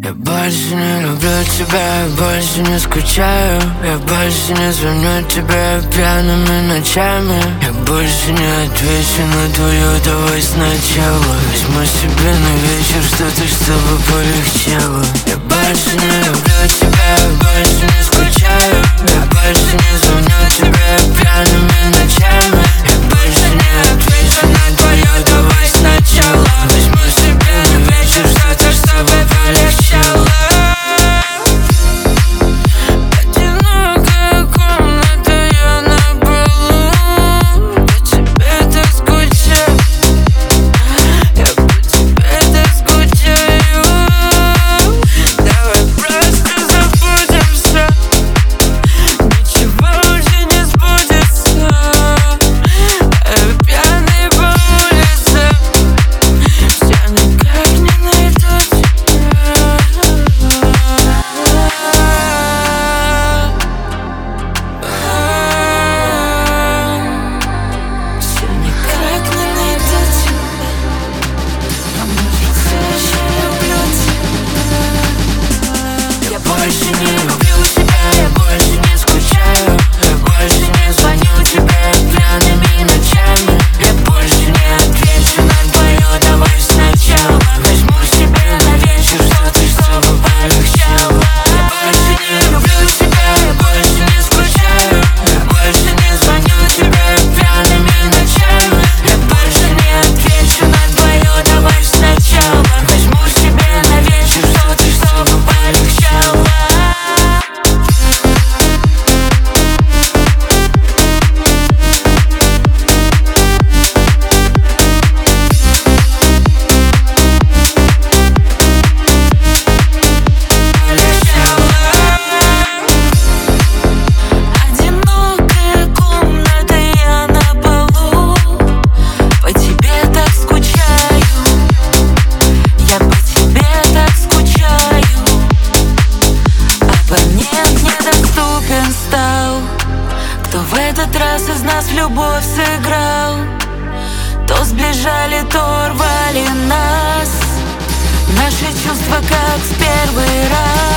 Я больше не люблю тебя, я больше не скучаю. Я больше не звоню тебе пьяными ночами. Я больше не отвечу на твою «давай сначала». Возьму себе на вечер что-то, чтобы полегчало. Я больше не люблю тебя, я больше не скучаю. Я больше не звоню тебе пьяными ночами. Я больше не отвечу на твою «давай сначала». Возьму себе на вечер что-то, чтобы полегчало. Одинокая комната, я на полу. По тебе так скучаю. Я по тебе так скучаю. Давай просто забудем все. Ничего уже не сбудется. Пьяный по улице. Все никак не найду тебя. Все никак не найду тебя. А может, все еще люблю тебя. Я больше не люблю тебя, я больше не скучаю. Я больше не звоню тебе пьяными ночами. Я больше не отвечу на твою «давай сначала». Возьму себе на вечер что-то, чтобы полегчало. Я больше не люблю тебя, я больше не скучаю. Я больше не звоню тебе пьяными ночами. Я больше не отвечу на твою «давай сначала». Возьму себе на вечер что-то, чтобы полегчало. Одинокая комната, я на полу. По тебе так скучаю. Я по тебе так скучаю. Абонент недоступен стал. Кто в этот раз из нас в любовь сыграл? То сближали, то рвали нас. Наши чувства как в первый раз.